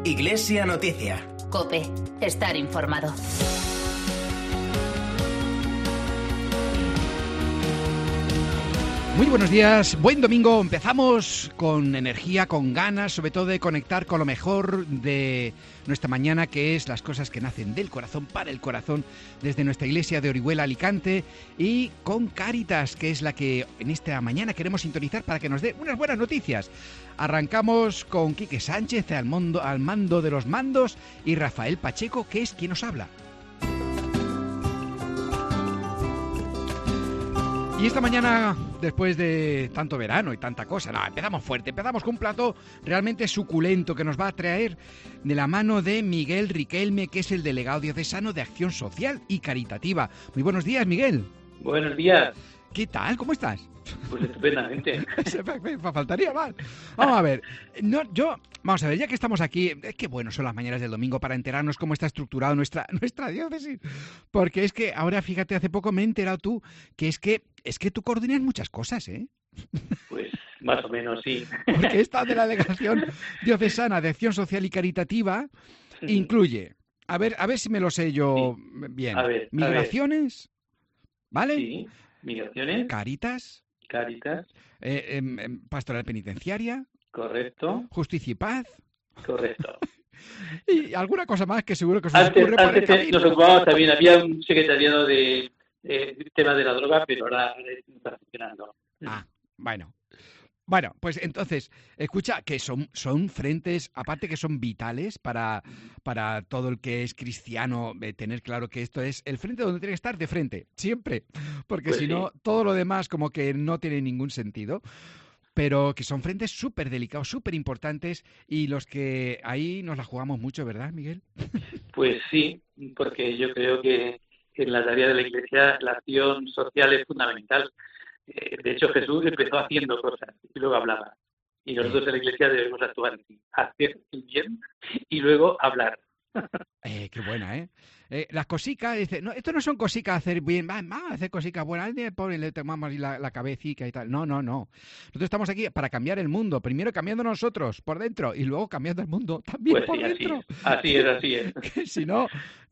Iglesia Noticia. COPE. Estar informado. Muy buenos días, buen domingo. Empezamos con energía, con ganas, sobre todo de conectar con lo mejor de nuestra mañana, que es las cosas que nacen del corazón para el corazón, desde nuestra iglesia de Orihuela, Alicante, y con Cáritas, que es la que en esta mañana queremos sintonizar para que nos dé unas buenas noticias. Arrancamos con Quique Sánchez al mando de los mandos y Rafael Pacheco, que es quien nos habla. Y esta mañana, después de tanto verano y tanta cosa, empezamos fuerte, empezamos con un plato realmente suculento que nos va a traer de la mano de Miguel Riquelme, que es el delegado diocesano de Acción Social y Caritativa. Muy buenos días, Miguel. Buenos días. ¿Qué tal? ¿Cómo estás? Pues estupendamente. Me faltaría más. Vamos a ver. Vamos a ver, ya que estamos aquí, qué bueno son las mañanas del domingo para enterarnos cómo está estructurado nuestra diócesis. Porque es que ahora, fíjate, hace poco me he enterado que es que tú coordinas muchas cosas, ¿eh? Pues más o menos, sí. Porque esta de la Delegación Diocesana de Acción Social y Caritativa incluye, a ver si me lo sé yo bien, migraciones, ¿vale? Sí, migraciones. Caritas. Pastoral penitenciaria. Correcto. Justicia y paz. Correcto. Y alguna cosa más que seguro que os ocurre por el camino. Antes nos ocupábamos también, había un secretariado de tema de la droga, pero ahora está funcionando. Bueno, pues entonces, escucha, que son frentes, aparte que son vitales para todo el que es cristiano, tener claro que esto es el frente donde tiene que estar de frente, siempre, porque pues si no, todo lo demás como que no tiene ningún sentido, pero que son frentes súper delicados, súper importantes y los que ahí nos la jugamos mucho, ¿verdad, Miguel? Pues sí, porque yo creo que en la tarea de la Iglesia la acción social es fundamental. De hecho, Jesús empezó haciendo cosas y luego hablaba. Y nosotros en la Iglesia debemos actuar así, hacer el bien y luego hablar. Qué buena, ¿eh? Las cosicas, dice, no, esto no son cosicas hacer bien, vamos a hacer cosicas buenas, pobre, le tomamos la cabecita y tal. No. Nosotros estamos aquí para cambiar el mundo, primero cambiando nosotros por dentro y luego cambiando el mundo también pues por sí, dentro. Así es. Que si no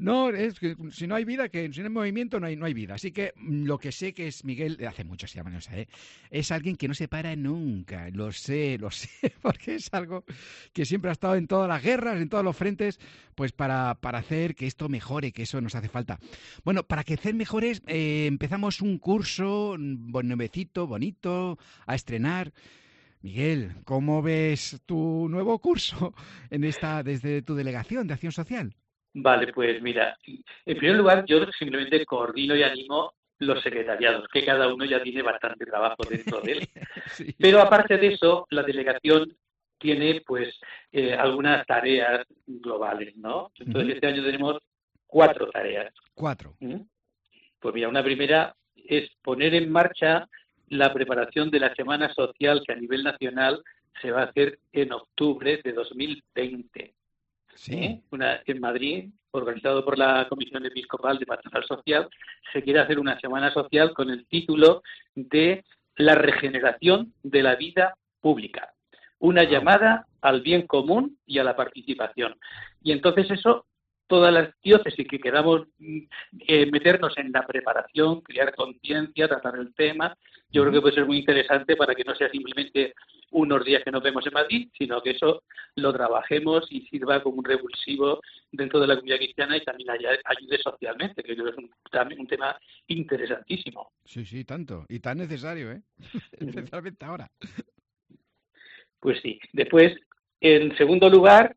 hay vida, que si no hay movimiento no hay vida. Así que lo que sé que es Miguel, hace muchos años, es alguien que no se para nunca, lo sé, porque es algo que siempre ha estado en todas las guerras, en todos los frentes, pues para hacer que esto mejore, que eso nos hace falta. Bueno, para que hacer mejores, empezamos un curso nuevecito, bonito, a estrenar. Miguel, ¿cómo ves tu nuevo curso desde tu delegación de Acción Social? Vale, pues mira, en primer lugar yo simplemente coordino y animo los secretariados, que cada uno ya tiene bastante trabajo dentro de él. Sí. Pero aparte de eso, la delegación tiene pues algunas tareas globales, ¿no? Entonces este año tenemos 4 tareas. 4. Pues mira, una primera es poner en marcha la preparación de la Semana Social que a nivel nacional se va a hacer en octubre de 2020. Sí. Una en Madrid, organizado por la Comisión Episcopal de Pastoral Social, se quiere hacer una Semana Social con el título de La regeneración de la vida pública. Una llamada al bien común y a la participación. Y entonces eso, todas las diócesis que queramos meternos en la preparación, crear conciencia, tratar el tema, yo creo que puede ser muy interesante para que no sea simplemente unos días que nos vemos en Madrid, sino que eso lo trabajemos y sirva como un revulsivo dentro de la comunidad cristiana y también ayude socialmente, que creo que es también un tema interesantísimo. Sí, tanto. Y tan necesario, ¿eh? Especialmente ahora. Pues sí. Después, en segundo lugar,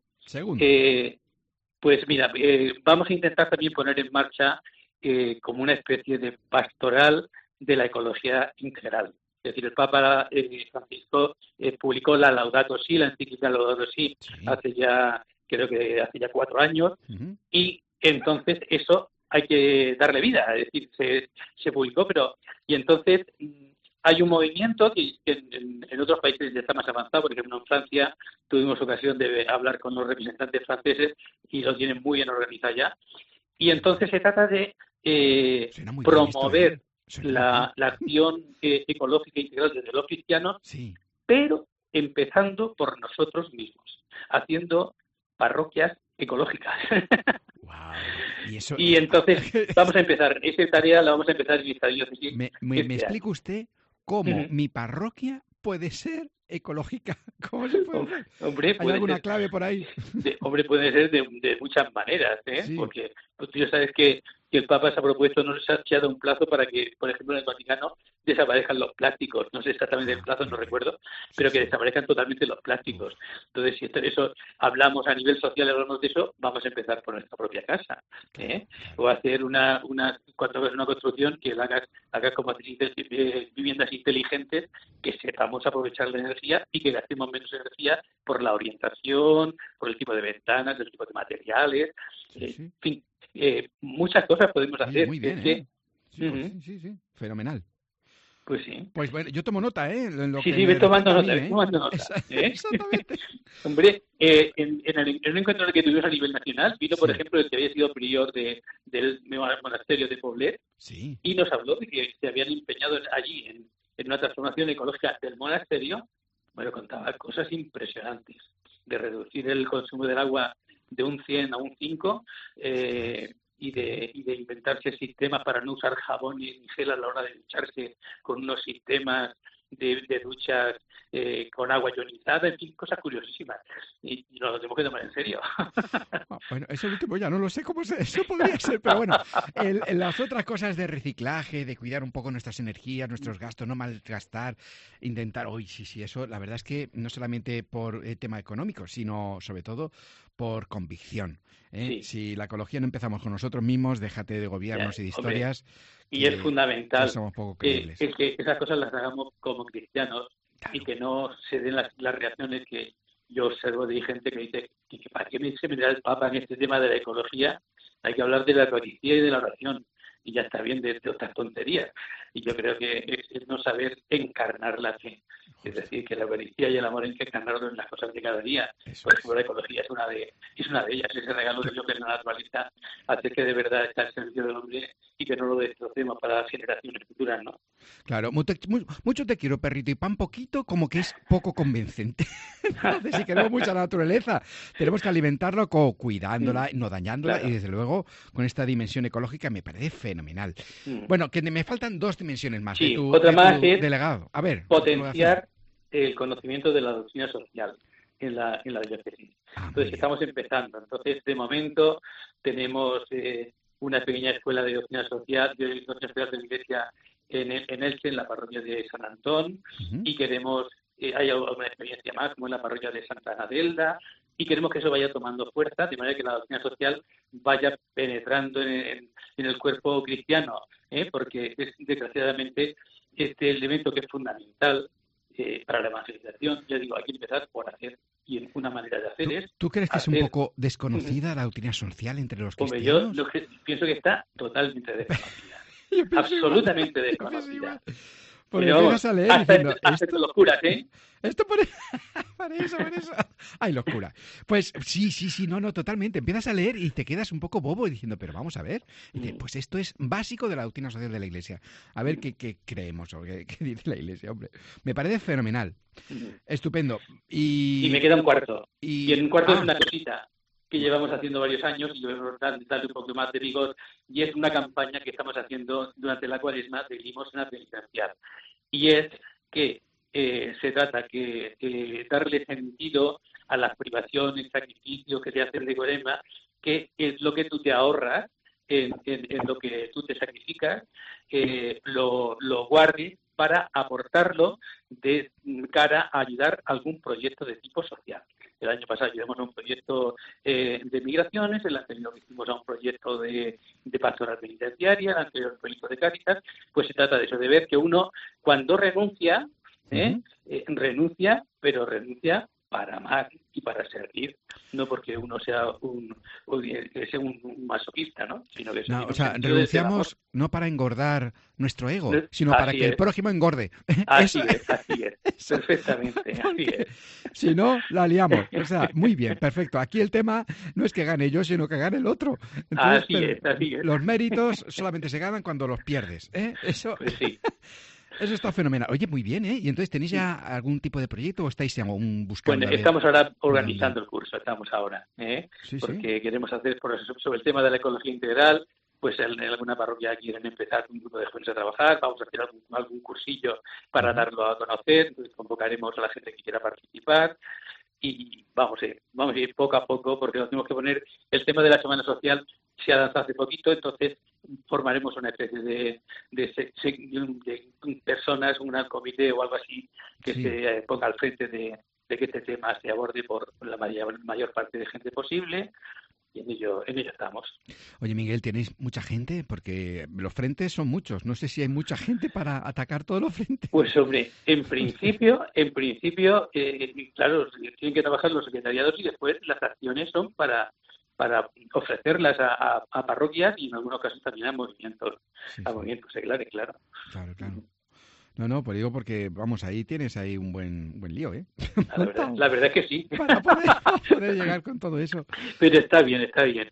pues mira, vamos a intentar también poner en marcha como una especie de pastoral de la ecología integral. Es decir, el Papa Francisco publicó la Laudato Si, la encíclica Laudato Si, hace ya 4 años, y entonces eso hay que darle vida, es decir, se publicó, y entonces hay un movimiento que en otros países ya está más avanzado. Por ejemplo, en Francia tuvimos ocasión de hablar con los representantes franceses y lo tienen muy bien organizado ya. Y entonces se trata de promover la acción ecológica integral desde los cristianos, pero empezando por nosotros mismos, haciendo parroquias ecológicas. Wow. Y eso. Y entonces vamos a empezar, esa tarea la vamos a empezar en esta diócesis. ¿Me explica usted cómo mi parroquia puede ser ecológica? ¿Cómo se puede hacer? Hombre, ¿Hay alguna clave por ahí? Hombre, puede ser de muchas maneras, Sí. Porque tú ya sabes que el Papa se ha propuesto, no se ha dado un plazo para que, por ejemplo, en el Vaticano desaparezcan los plásticos. No sé exactamente el plazo, no recuerdo, pero que desaparezcan totalmente los plásticos. Entonces, si eso hablamos a nivel social, hablamos de eso, vamos a empezar por nuestra propia casa. O hacer cuando hagas una construcción, que la hagas como viviendas inteligentes, que sepamos aprovechar la energía y que gastemos menos energía por la orientación, por el tipo de ventanas, el tipo de materiales, en fin. Muchas cosas podemos hacer. Muy bien, sí, fenomenal. Pues sí. Pues bueno, yo tomo nota, Sí, ve tomando nota, Exactamente. Hombre, en el encuentro que tuvimos a nivel nacional, vino, por ejemplo, el que había sido prior del monasterio de Poblet, y nos habló de que se habían empeñado allí en una transformación ecológica del monasterio. Bueno, contaba cosas impresionantes, de reducir el consumo del agua de un 100 a un 5, y de inventarse sistemas para no usar jabón ni gel a la hora de ducharse, con unos sistemas de duchas con agua ionizada, en fin, cosas curiosísimas. Y nos lo tenemos que tomar en serio. Bueno, eso último ya no lo sé eso podría ser, pero bueno, las otras cosas de reciclaje, de cuidar un poco nuestras energías, nuestros gastos, no malgastar, intentar, sí, eso, la verdad es que no solamente por tema económico, sino sobre todo por convicción. Sí. Si la ecología no empezamos con nosotros mismos, déjate de gobiernos y de historias. Y es fundamental somos poco creíbles. que esas cosas las hagamos como cristianos, claro, y que no se den las reacciones que yo observo de gente que dice que para qué se meterá el Papa en este tema de la ecología. Hay que hablar de la Eucaristía y de la oración, y ya está bien de otras tonterías. Y yo creo que es no saber encarnar la fe. Es decir, que la Eucaristía y el amor hay que encarnarlo en las cosas de cada día. Por ejemplo, la ecología es una de ellas. Ese regalo de Dios que es la naturaleza hace que de verdad esté al servicio del hombre y que no lo destrocemos para las generaciones futuras, ¿no? Claro, mucho te quiero, perrito, y pan poquito, como que es poco convincente. Entonces, si queremos mucha naturaleza, tenemos que alimentarlo cuidándola, no dañándola, claro, y desde luego con esta dimensión ecológica me parece fenomenal. Bueno, que me faltan 2 dimensiones más de tu delegado. A ver, potenciar el conocimiento de la doctrina social en la diócesis. Entonces, estamos empezando. Entonces, de momento, tenemos una pequeña escuela de doctrina social de la Iglesia en Elche, en la parroquia de San Antón, y queremos, hay una experiencia más, como en la parroquia de Santa Anadelda, y queremos que eso vaya tomando fuerza, de manera que la doctrina social vaya penetrando en el cuerpo cristiano, porque es, desgraciadamente, este elemento que es fundamental para la evangelización. Yo digo, hay que empezar por hacer, y una manera de hacer ¿Tú crees que es un poco desconocida la doctrina social entre los cristianos? Yo pienso que está totalmente desconocida. Absolutamente desconocida. Porque empiezas a leer diciendo, hasta los curas, Esto por eso. Ay, los curas. Pues sí, no, totalmente. Empiezas a leer y te quedas un poco bobo diciendo, pero vamos a ver. Y dices, pues esto es básico de la doctrina social de la Iglesia. A ver qué creemos o qué dice la Iglesia, hombre. Me parece fenomenal. Estupendo. Y me queda un cuarto. Y en un cuarto es una cosita que llevamos haciendo varios años y debemos darle un poco más de vigor, y es una campaña que estamos haciendo durante la Cuaresma de limosna penitencial. Y es que se trata que darle sentido a las privaciones, sacrificios que te hacen de Cuaresma, que es lo que tú te ahorras en lo que tú te sacrificas, lo guardes para aportarlo de cara a ayudar a algún proyecto de tipo social. El año pasado ayudamos a un proyecto de migraciones, el anterior hicimos a un proyecto de pastoral penitenciaria, el anterior proyecto de Cáritas. Pues se trata de eso, de ver que uno cuando renuncia, renuncia, pero renuncia para amar y para servir, no porque uno sea un masoquista, ¿no? Sino que renunciamos no para engordar nuestro ego, sino para que el prójimo engorde. Así es, perfectamente, así es. Si no, la liamos. O sea, muy bien, perfecto. Aquí el tema no es que gane yo, sino que gane el otro. Entonces, así es. Los méritos solamente se ganan cuando los pierdes, ¿eh? Eso. Pues sí. Eso está fenomenal. Oye, muy bien, ¿eh? ¿Y entonces tenéis ya algún tipo de proyecto o estáis aún buscando? Bueno, estamos ahora organizando el curso, estamos ahora, Sí, porque queremos hacer sobre el tema de la ecología integral. Pues en alguna parroquia quieren empezar un grupo de jóvenes a trabajar, vamos a hacer algún cursillo para darlo a conocer, entonces convocaremos a la gente que quiera participar y vamos a ir poco a poco, porque nos tenemos que poner, el tema de la Semana Social se ha lanzado hace poquito, entonces formaremos una especie de personas, un comité o algo así, que se ponga al frente de que este tema se aborde por la mayor parte de gente posible. Y en ello estamos. Oye, Miguel, ¿tenéis mucha gente? Porque los frentes son muchos. No sé si hay mucha gente para atacar todos los frentes. Pues, hombre, en principio, claro, tienen que trabajar los secretariados y después las acciones son para ofrecerlas a parroquias y en algunos casos también a movimientos seglares, claro. Claro. No, pues digo porque, vamos, ahí tienes un buen lío, ¿eh? La verdad es que sí. Para poder llegar con todo eso. Pero está bien.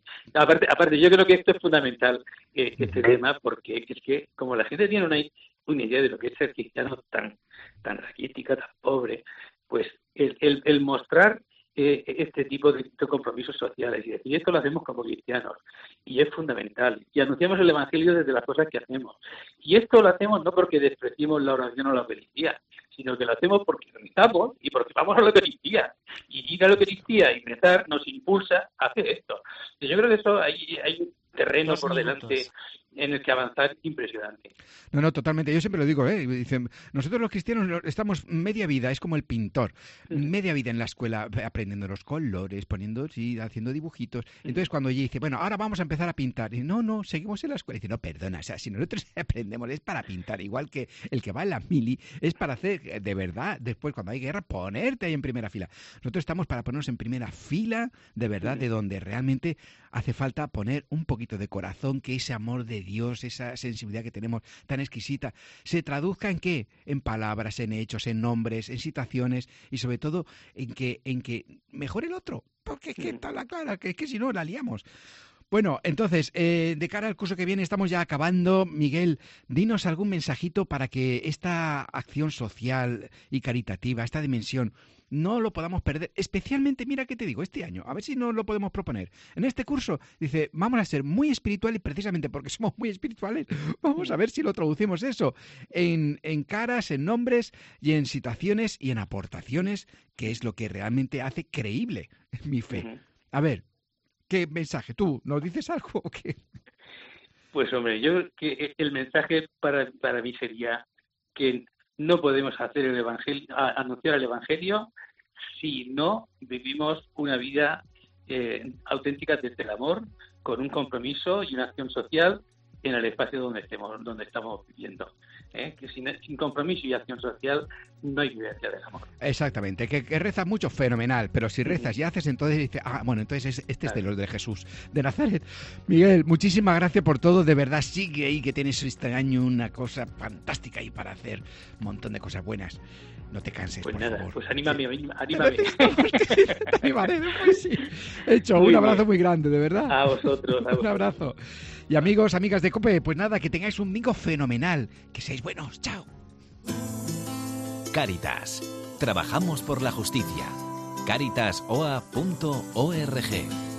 Aparte, yo creo que esto es fundamental, este tema, porque es que como la gente tiene una idea de lo que es ser cristiano tan raquítica, tan pobre, pues el mostrar este tipo de compromisos sociales y decir esto lo hacemos como cristianos y es fundamental y anunciamos el evangelio desde las cosas que hacemos y esto lo hacemos no porque despreciemos la oración o la Eucaristía, sino que lo hacemos porque rezamos y porque vamos a la Eucaristía y ir a la Eucaristía y rezar nos impulsa a hacer esto. Y yo creo que eso hay un terreno por delante en el que avanzar impresionante. No, totalmente. Yo siempre lo digo, dicen, nosotros los cristianos estamos media vida, es como el pintor, media vida en la escuela aprendiendo los colores, haciendo dibujitos. Entonces cuando ella dice, bueno, ahora vamos a empezar a pintar, y no, seguimos en la escuela. Y dice, no, perdona, o sea, si nosotros aprendemos es para pintar, igual que el que va en la mili, es para hacer, de verdad, después cuando hay guerra, ponerte ahí en primera fila. Nosotros estamos para ponernos en primera fila, de verdad, de donde realmente hace falta poner un poquito de corazón, que ese amor de Dios, esa sensibilidad que tenemos tan exquisita, se traduzca en qué, en palabras, en hechos, en nombres, en situaciones y sobre todo en que mejore el otro, porque es que está la clara, que es que si no la liamos. Bueno, entonces, de cara al curso que viene, estamos ya acabando. Miguel, dinos algún mensajito para que esta acción social y caritativa, esta dimensión, no lo podamos perder. Especialmente, mira qué te digo, este año, a ver si no lo podemos proponer. En este curso, dice, vamos a ser muy espirituales y precisamente porque somos muy espirituales, vamos a ver si lo traducimos eso en caras, en nombres y en situaciones y en aportaciones, que es lo que realmente hace creíble mi fe. A ver, ¿qué mensaje? ¿Tú nos dices algo o qué? Pues hombre, que el mensaje para mí sería que no podemos hacer el evangelio, anunciar el evangelio si no vivimos una vida auténtica desde el amor, con un compromiso y una acción social en el espacio donde estamos viviendo. Que sin compromiso y acción social no hay vivencia del amor. Exactamente, que rezas mucho, fenomenal, pero si rezas y haces, entonces dices, entonces es de los de Jesús, de Nazaret. Miguel, muchísimas gracias por todo, de verdad, sigue ahí que tienes este año una cosa fantástica ahí para hacer un montón de cosas buenas. No te canses, pues por nada, favor. Pues anímame. Te animaré, pues sí. Hecho, un abrazo muy grande, de verdad. A vosotros. Un abrazo. Y amigos, amigas de COPE, pues nada, que tengáis un domingo fenomenal, que seáis buenos, chao. Cáritas. Trabajamos por la justicia. Caritasoa.org